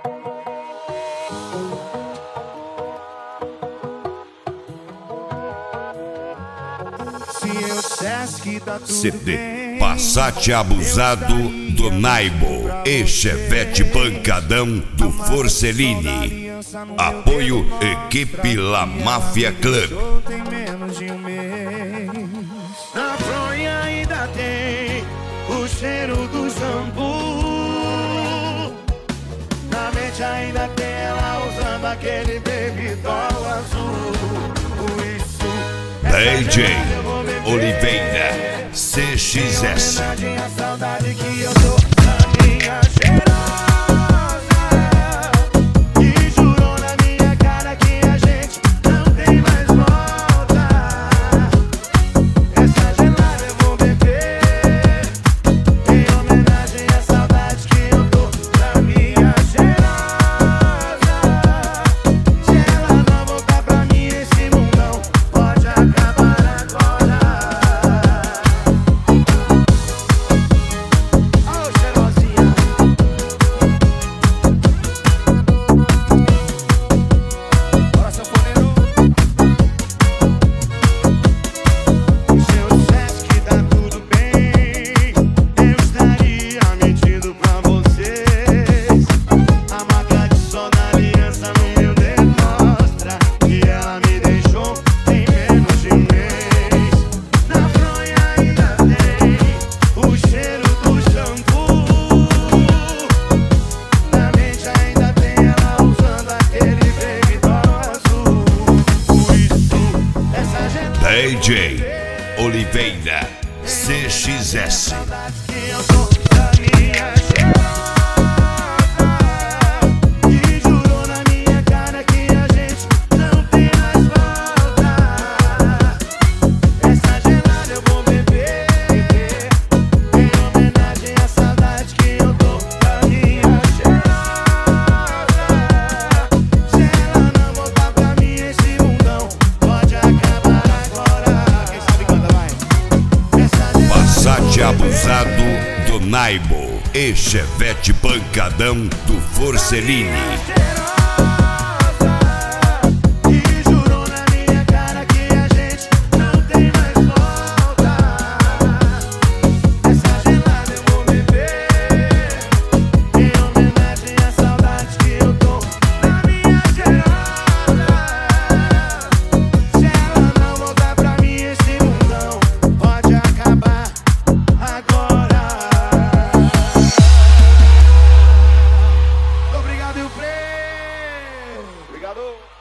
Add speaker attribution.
Speaker 1: CD Passat abusado do Naibo e Chevette pancadão do Forcellini. Apoio equipe La Máfia Club.
Speaker 2: Tem menos de um mês. Na fronha ainda tem o cheiro do shampoo. Na mente ainda tem ela usando aquele baby doll azul.
Speaker 1: DJ Oliveira CXS.
Speaker 2: A saudade que eu dou da minha cheirosa, que jurou na minha cara que a gente não tem mais volta. Essa gelada eu vou beber em homenagem à saudade que eu dou da minha cheirosa. Se ela não voltar pra mim, esse mundão pode acabar agora.
Speaker 1: DJ Oliveira CXS.
Speaker 2: Que jurou na minha cara que a gente não tem mais volta. Essa gelada eu vou beber em homenagem à saudade que eu dou da minha cheirosa. Se ela não voltar pra mim, esse mundão pode acabar agora. Quem sabe canta, vai.
Speaker 1: Passat abusado do Naibo e Chevette pancadão do Forcellini.
Speaker 2: Que jurou na minha cara que a gente não tem mais volta. Essa gelada eu vou beber em homenagem à saudade que eu dou da minha cheirosa. Se ela não voltar pra mim, esse mundão pode acabar agora. Obrigado, Ilfrey. Obrigado.